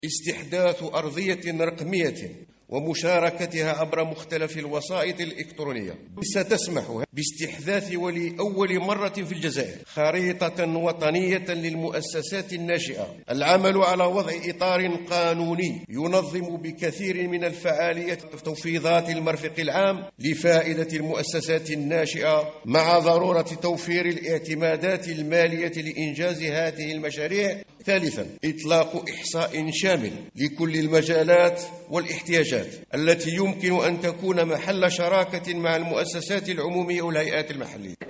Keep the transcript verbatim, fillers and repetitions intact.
استحداث أرضية رقمية ومشاركتها عبر مختلف الوسائط الإلكترونية ستسمح باستحداث ولأول مرة في الجزائر خريطة وطنية للمؤسسات الناشئة. العمل على وضع إطار قانوني ينظم بكثير من الفعاليات تفويضات المرفق العام لفائدة المؤسسات الناشئة، مع ضرورة توفير الاعتمادات المالية لإنجاز هذه المشاريع. ثالثا، إطلاق إحصاء شامل لكل المجالات والاحتياجات التي يمكن أن تكون محل شراكة مع المؤسسات العمومية والهيئات المحلية.